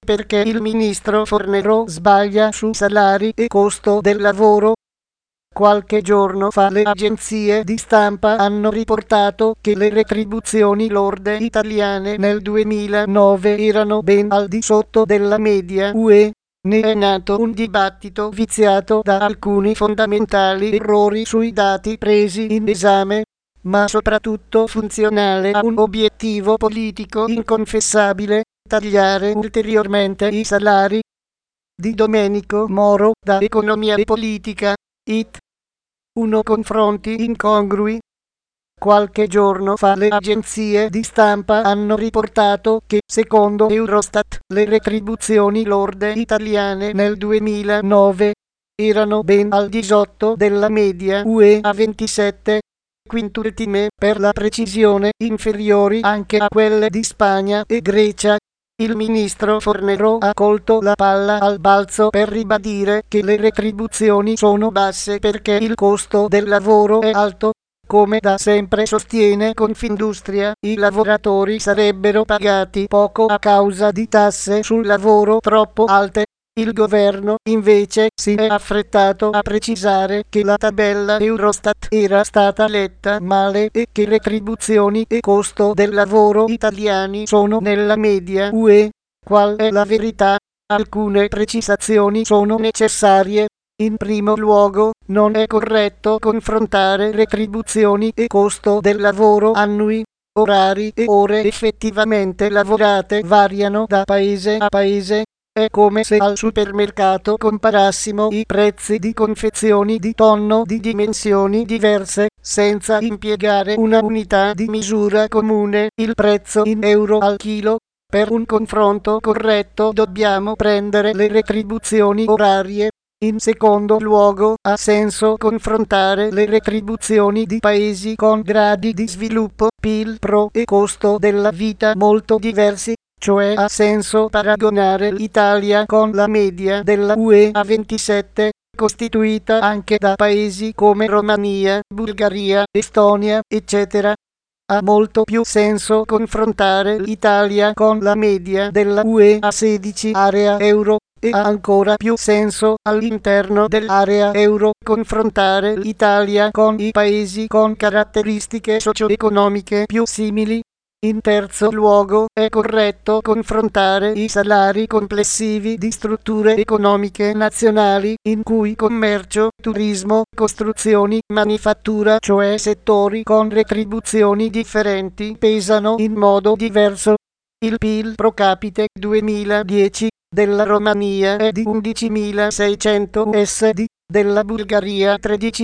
perché il ministro Fornero sbaglia su salari e costo del lavoro. Qualche giorno fa le agenzie di stampa hanno riportato che le retribuzioni lorde italiane nel 2009 erano ben al di sotto della media UE. Ne è nato un dibattito viziato da alcuni fondamentali errori sui dati presi in esame, ma soprattutto funzionale a un obiettivo politico inconfessabile: tagliare ulteriormente i salari. Di Domenico Moro, da Economia e Politica, IT. 1. Confronti incongrui. Qualche giorno fa le agenzie di stampa hanno riportato che, secondo Eurostat, le retribuzioni lorde italiane nel 2009 erano ben al di sotto della media UE a 27 quintultime, per la precisione inferiori anche a quelle di Spagna e Grecia. Il ministro Fornero ha colto la palla al balzo per ribadire che le retribuzioni sono basse perché il costo del lavoro è alto. Come da sempre sostiene Confindustria, i lavoratori sarebbero pagati poco a causa di tasse sul lavoro troppo alte. Il governo, invece, si è affrettato a precisare che la tabella Eurostat era stata letta male e che retribuzioni e costo del lavoro italiani sono nella media UE. Qual è la verità? Alcune precisazioni sono necessarie. In primo luogo, non è corretto confrontare retribuzioni e costo del lavoro annui. Orari e ore effettivamente lavorate variano da paese a paese. È come se al supermercato comparassimo i prezzi di confezioni di tonno di dimensioni diverse, senza impiegare una unità di misura comune, il prezzo in euro al chilo. Per un confronto corretto dobbiamo prendere le retribuzioni orarie. In secondo luogo, ha senso confrontare le retribuzioni di paesi con gradi di sviluppo, PIL pro e costo della vita molto diversi. Cioè ha senso paragonare l'Italia con la media della UE a 27, costituita anche da paesi come Romania, Bulgaria, Estonia, eccetera. Ha molto più senso confrontare l'Italia con la media della UE a 16 area euro, e ha ancora più senso all'interno dell'area euro confrontare l'Italia con i paesi con caratteristiche socio-economiche più simili. In terzo luogo, è corretto confrontare i salari complessivi di strutture economiche nazionali in cui commercio, turismo, costruzioni, manifattura, cioè settori con retribuzioni differenti, pesano in modo diverso. Il PIL pro capite 2010 della Romania è di 11.600 SD, della Bulgaria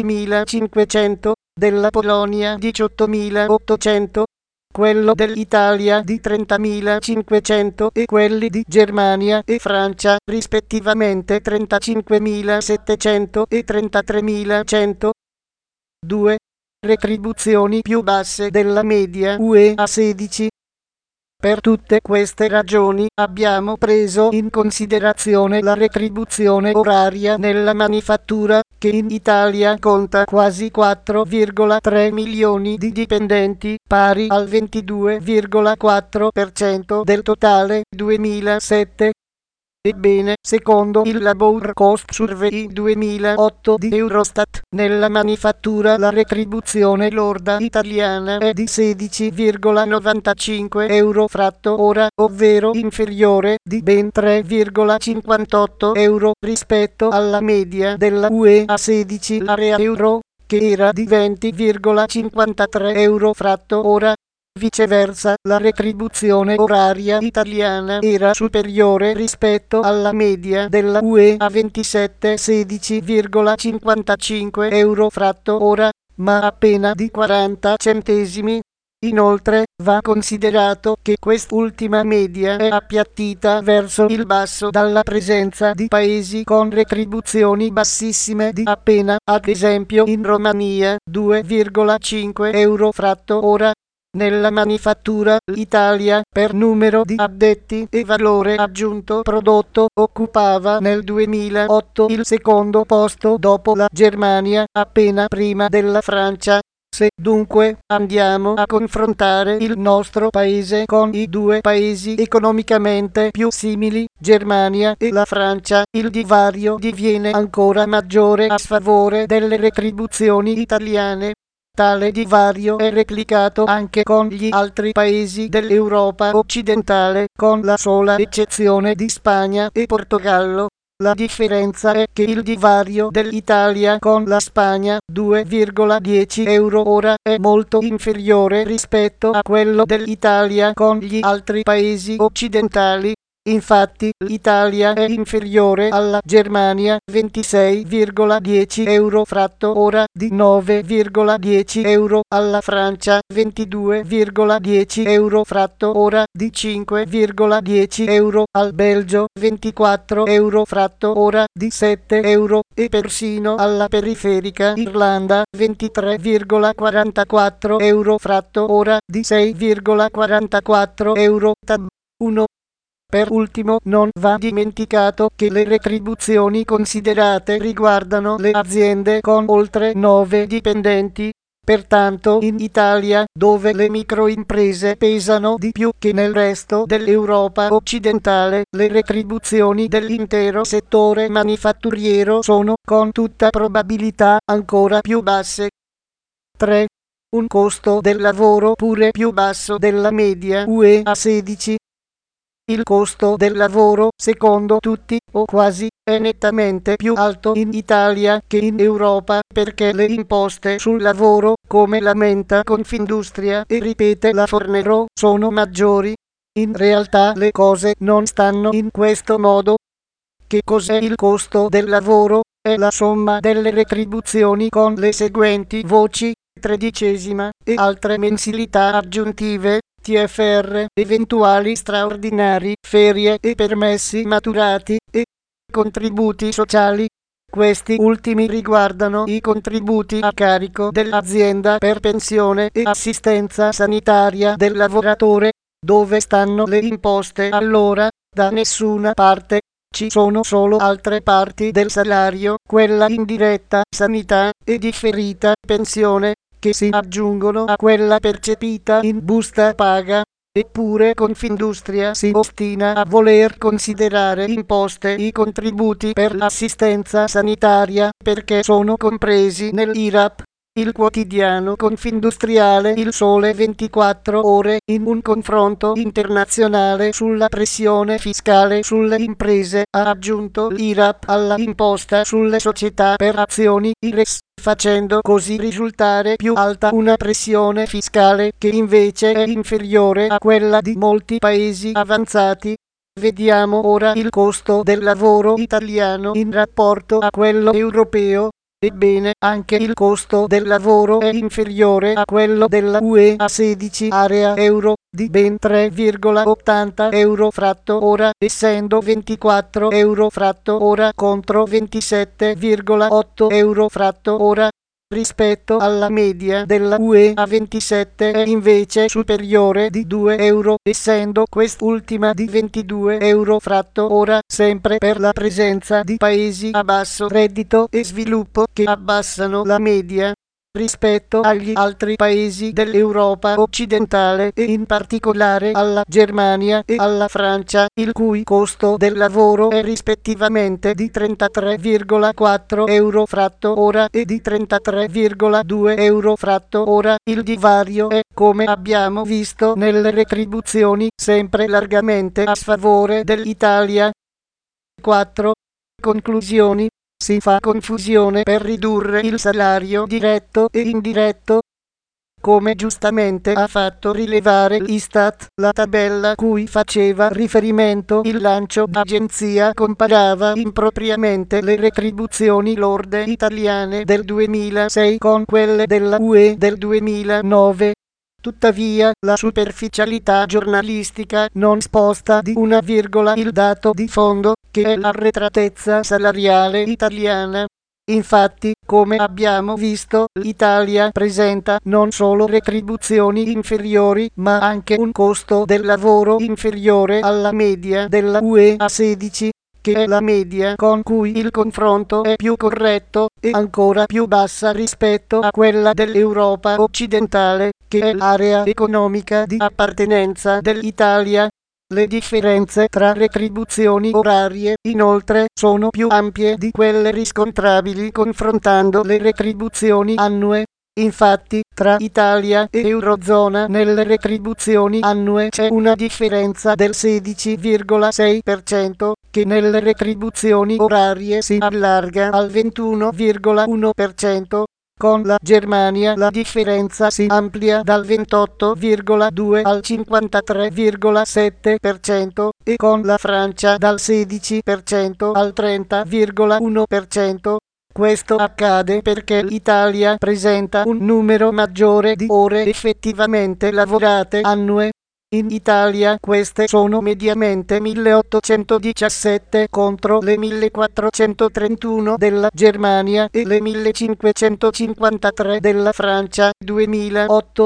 13.500, della Polonia 18.800, quello dell'Italia di 30.500 e quelli di Germania e Francia rispettivamente 35.700 e 33.100. 2. Retribuzioni più basse della media UE a 16. Per tutte queste ragioni abbiamo preso in considerazione la retribuzione oraria nella manifattura, che in Italia conta quasi 4,3 milioni di dipendenti, pari al 22,4% del totale 2007. Ebbene, secondo il Labour Cost Survey 2008 di Eurostat, nella manifattura la retribuzione lorda italiana è di 16,95 euro fratto ora, ovvero inferiore di ben 3,58 euro rispetto alla media della UE a 16 area euro, che era di 20,53 euro fratto ora. Viceversa, la retribuzione oraria italiana era superiore rispetto alla media della UE a 27 16,55 euro fratto ora, ma appena di 40 centesimi. Inoltre, va considerato che quest'ultima media è appiattita verso il basso dalla presenza di paesi con retribuzioni bassissime di appena, ad esempio in Romania, 2,5 euro fratto ora. Nella manifattura, l'Italia, per numero di addetti e valore aggiunto prodotto, occupava nel 2008 il secondo posto dopo la Germania, appena prima della Francia. Se dunque andiamo a confrontare il nostro paese con i due paesi economicamente più simili, Germania e la Francia, il divario diviene ancora maggiore a sfavore delle retribuzioni italiane. Tale divario è replicato anche con gli altri paesi dell'Europa occidentale, con la sola eccezione di Spagna e Portogallo. La differenza è che il divario dell'Italia con la Spagna, 2,10 euro ora, è molto inferiore rispetto a quello dell'Italia con gli altri paesi occidentali. Infatti, l'Italia è inferiore alla Germania, 26,10 euro fratto ora di 9,10 euro, alla Francia, 22,10 euro fratto ora di 5,10 euro, al Belgio, 24 euro fratto ora di 7 euro, e persino alla periferica Irlanda, 23,44 euro fratto ora di 6,44 euro. Tab 1. Per ultimo, non va dimenticato che le retribuzioni considerate riguardano le aziende con oltre 9 dipendenti. Pertanto in Italia, dove le microimprese pesano di più che nel resto dell'Europa occidentale, le retribuzioni dell'intero settore manifatturiero sono, con tutta probabilità, ancora più basse. 3. Un costo del lavoro pure più basso della media UE a 16. Il costo del lavoro, secondo tutti, o quasi, è nettamente più alto in Italia che in Europa, perché le imposte sul lavoro, come lamenta Confindustria e ripete la Fornero, sono maggiori. In realtà le cose non stanno in questo modo. Che cos'è il costo del lavoro? È la somma delle retribuzioni con le seguenti voci: tredicesima e altre mensilità aggiuntive, TFR, eventuali straordinari, ferie e permessi maturati, e contributi sociali. Questi ultimi riguardano i contributi a carico dell'azienda per pensione e assistenza sanitaria del lavoratore. Dove stanno le imposte allora? Da nessuna parte. Ci sono solo altre parti del salario, quella indiretta, sanità, e differita, pensione, che si aggiungono a quella percepita in busta paga. Eppure Confindustria si ostina a voler considerare imposte i contributi per l'assistenza sanitaria, perché sono compresi nell'IRAP. Il quotidiano confindustriale Il Sole 24 Ore, in un confronto internazionale sulla pressione fiscale sulle imprese, ha aggiunto l'IRAP alla imposta sulle società per azioni IRES, facendo così risultare più alta una pressione fiscale che invece è inferiore a quella di molti paesi avanzati. Vediamo ora il costo del lavoro italiano in rapporto a quello europeo. Ebbene, anche il costo del lavoro è inferiore a quello della UE a 16 area euro, di ben 3,80 euro fratto ora, essendo 24 euro fratto ora contro 27,8 euro fratto ora. Rispetto alla media della UE a 27 è invece superiore di 2 euro, essendo quest'ultima di 22 euro fratto ora, sempre per la presenza di paesi a basso reddito e sviluppo che abbassano la media rispetto agli altri paesi dell'Europa occidentale e in particolare alla Germania e alla Francia, il cui costo del lavoro è rispettivamente di 33,4 euro fratto ora e di 33,2 euro fratto ora. Il divario è, come abbiamo visto nelle retribuzioni, sempre largamente a sfavore dell'Italia. 4. Conclusioni. Si fa confusione per ridurre il salario diretto e indiretto. Come giustamente ha fatto rilevare l'Istat, la tabella cui faceva riferimento il lancio d'agenzia comparava impropriamente le retribuzioni lorde italiane del 2006 con quelle della UE del 2009. Tuttavia, la superficialità giornalistica non sposta di una virgola il dato di fondo, che è l'arretratezza salariale italiana. Infatti, come abbiamo visto, l'Italia presenta non solo retribuzioni inferiori, ma anche un costo del lavoro inferiore alla media della UE a 16. che è la media con cui il confronto è più corretto, e ancora più bassa rispetto a quella dell'Europa occidentale, che è l'area economica di appartenenza dell'Italia. Le differenze tra retribuzioni orarie, inoltre, sono più ampie di quelle riscontrabili confrontando le retribuzioni annue. Infatti, tra Italia e Eurozona nelle retribuzioni annue c'è una differenza del 16,6%, che nelle retribuzioni orarie si allarga al 21,1%. Con la Germania la differenza si amplia dal 28,2 al 53,7% e con la Francia dal 16% al 30,1%. Questo accade perché l'Italia presenta un numero maggiore di ore effettivamente lavorate annue. In Italia queste sono mediamente 1817 contro le 1431 della Germania e le 1553 della Francia 2008.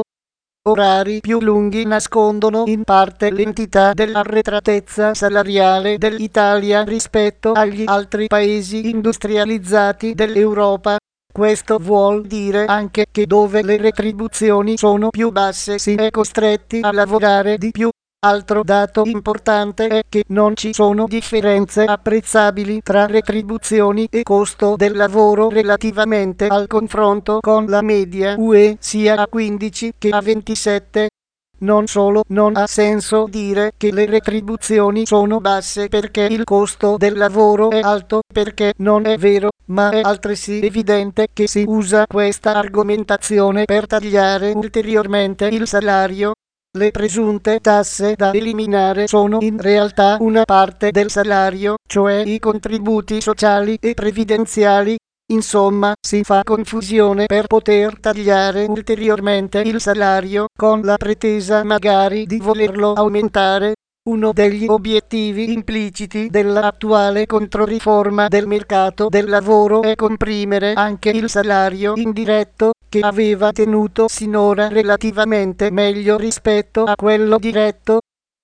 Orari più lunghi nascondono in parte l'entità dell'arretratezza salariale dell'Italia rispetto agli altri paesi industrializzati dell'Europa. Questo vuol dire anche che dove le retribuzioni sono più basse si è costretti a lavorare di più. Altro dato importante è che non ci sono differenze apprezzabili tra retribuzioni e costo del lavoro relativamente al confronto con la media UE sia a 15 che a 27. Non solo non ha senso dire che le retribuzioni sono basse perché il costo del lavoro è alto, perché non è vero, ma è altresì evidente che si usa questa argomentazione per tagliare ulteriormente il salario. Le presunte tasse da eliminare sono in realtà una parte del salario, cioè i contributi sociali e previdenziali. Insomma, si fa confusione per poter tagliare ulteriormente il salario, con la pretesa magari di volerlo aumentare. Uno degli obiettivi impliciti dell'attuale controriforma del mercato del lavoro è comprimere anche il salario indiretto, che aveva tenuto sinora relativamente meglio rispetto a quello diretto.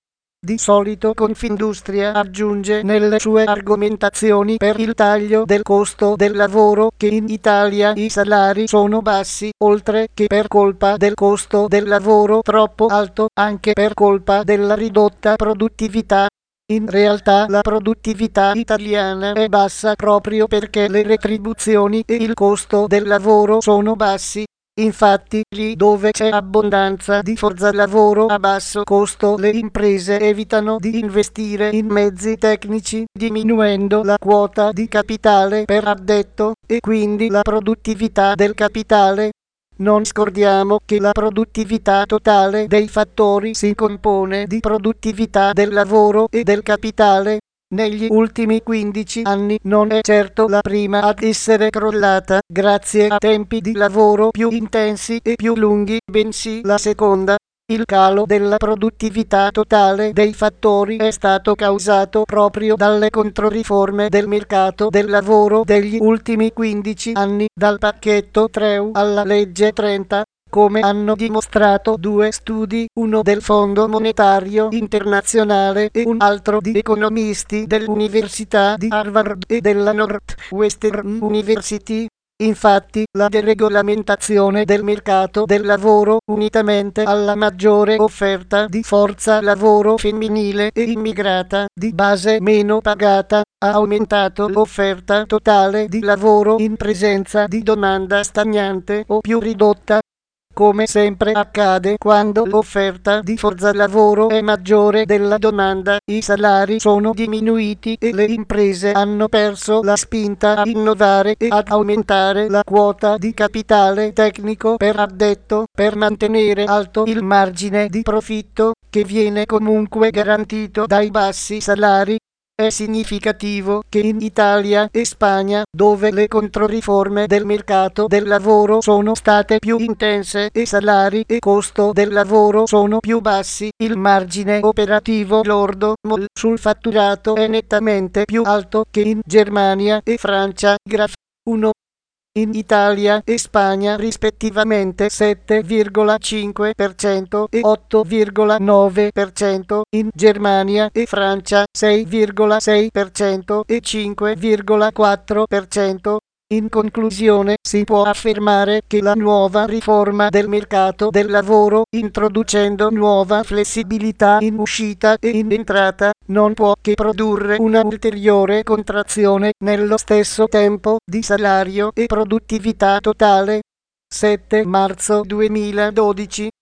Di solito Confindustria aggiunge nelle sue argomentazioni per il taglio del costo del lavoro che in Italia i salari sono bassi, oltre che per colpa del costo del lavoro troppo alto, anche per colpa della ridotta produttività. In realtà la produttività italiana è bassa proprio perché le retribuzioni e il costo del lavoro sono bassi. Infatti, lì dove c'è abbondanza di forza lavoro a basso costo, le imprese evitano di investire in mezzi tecnici, diminuendo la quota di capitale per addetto, e quindi la produttività del capitale. Non scordiamo che la produttività totale dei fattori si compone di produttività del lavoro e del capitale. Negli ultimi 15 anni non è certo la prima ad essere crollata, grazie a tempi di lavoro più intensi e più lunghi, bensì la seconda. Il calo della produttività totale dei fattori è stato causato proprio dalle controriforme del mercato del lavoro degli ultimi 15 anni, dal pacchetto Treu alla legge 30. Come hanno dimostrato due studi, uno del Fondo Monetario Internazionale e un altro di economisti dell'Università di Harvard e della Northwestern University. Infatti, la deregolamentazione del mercato del lavoro, unitamente alla maggiore offerta di forza lavoro femminile e immigrata di base meno pagata, ha aumentato l'offerta totale di lavoro in presenza di domanda stagnante o più ridotta. Come sempre accade quando l'offerta di forza lavoro è maggiore della domanda, i salari sono diminuiti e le imprese hanno perso la spinta a innovare e ad aumentare la quota di capitale tecnico per addetto, per mantenere alto il margine di profitto, che viene comunque garantito dai bassi salari. È significativo che in Italia e Spagna, dove le controriforme del mercato del lavoro sono state più intense e salari e costo del lavoro sono più bassi, il margine operativo lordo MOL sul fatturato è nettamente più alto che in Germania e Francia. Graf 1. in Italia e Spagna rispettivamente 7,5% e 8,9%, in Germania e Francia 6,6% e 5,4%. In conclusione, si può affermare che la nuova riforma del mercato del lavoro, introducendo nuova flessibilità in uscita e in entrata, non può che produrre una ulteriore contrazione nello stesso tempo di salario e produttività totale. 7 marzo 2012